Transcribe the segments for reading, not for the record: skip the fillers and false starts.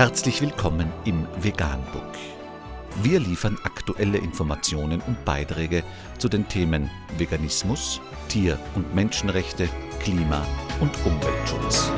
Herzlich willkommen im Veganbook. Wir liefern aktuelle Informationen und Beiträge zu den Themen Veganismus, Tier- und Menschenrechte, Klima- und Umweltschutz.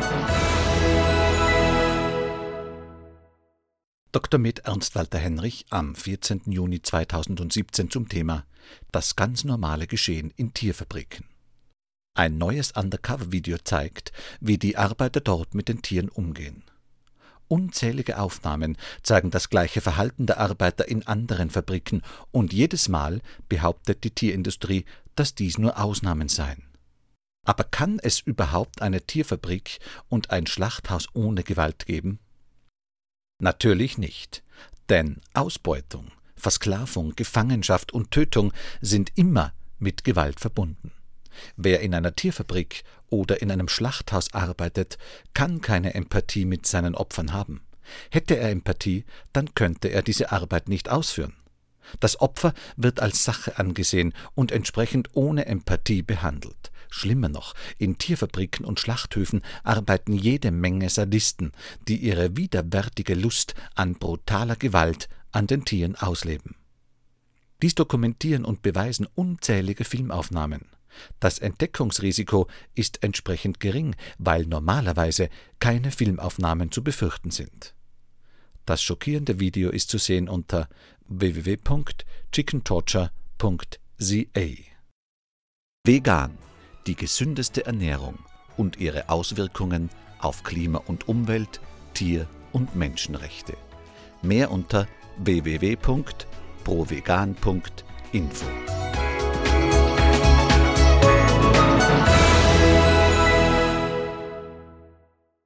Dr. med. Ernst Walter Henrich am 14. Juni 2017 zum Thema Das ganz normale Geschehen in Tierfabriken. Ein neues Undercover-Video zeigt, wie die Arbeiter dort mit den Tieren umgehen. Unzählige Aufnahmen zeigen das gleiche Verhalten der Arbeiter in anderen Fabriken und jedes Mal behauptet die Tierindustrie, dass dies nur Ausnahmen seien. Aber kann es überhaupt eine Tierfabrik und ein Schlachthaus ohne Gewalt geben? Natürlich nicht, denn Ausbeutung, Versklavung, Gefangenschaft und Tötung sind immer mit Gewalt verbunden. Wer in einer Tierfabrik oder in einem Schlachthaus arbeitet, kann keine Empathie mit seinen Opfern haben. Hätte er Empathie, dann könnte er diese Arbeit nicht ausführen. Das Opfer wird als Sache angesehen und entsprechend ohne Empathie behandelt. Schlimmer noch, in Tierfabriken und Schlachthöfen arbeiten jede Menge Sadisten, die ihre widerwärtige Lust an brutaler Gewalt an den Tieren ausleben. Dies dokumentieren und beweisen unzählige Filmaufnahmen. Das Entdeckungsrisiko ist entsprechend gering, weil normalerweise keine Filmaufnahmen zu befürchten sind. Das schockierende Video ist zu sehen unter www.chickentorture.ca. Vegan, die gesündeste Ernährung und ihre Auswirkungen auf Klima und Umwelt, Tier- und Menschenrechte. Mehr unter www.provegan.info.